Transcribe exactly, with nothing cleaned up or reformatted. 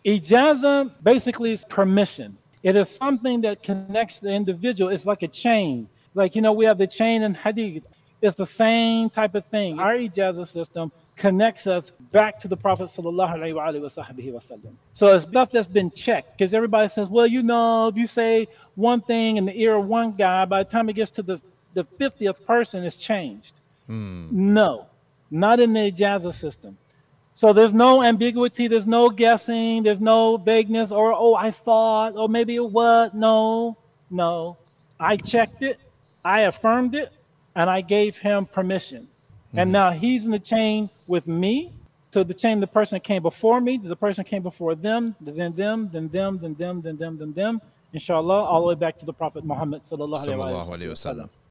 Ijaza basically is permission. It is something that connects the individual. It's like a chain. Like, you know, we have the chain in hadith. It's the same type of thing. Our ijaza system connects us back to the Prophet sallallahu alaihi wasallam. So it's stuff that's been checked because everybody says, well, you know, if you say one thing in the ear of one guy, by the time it gets to the, the fiftieth person, it's changed. Hmm. No, not in the ijaza system. So there's no ambiguity, there's no guessing, there's no vagueness, or oh, I thought, or maybe it was. No, no. I checked it, I affirmed it, and I gave him permission. And now he's in the chain with me. To the chain, the person that came before me, the person came before them, then them, then them, then them, then them, then them, inshallah, all the way back to the Prophet Muhammad sallallahu Sallallahu alaihi alaihi wasallam. wasallam.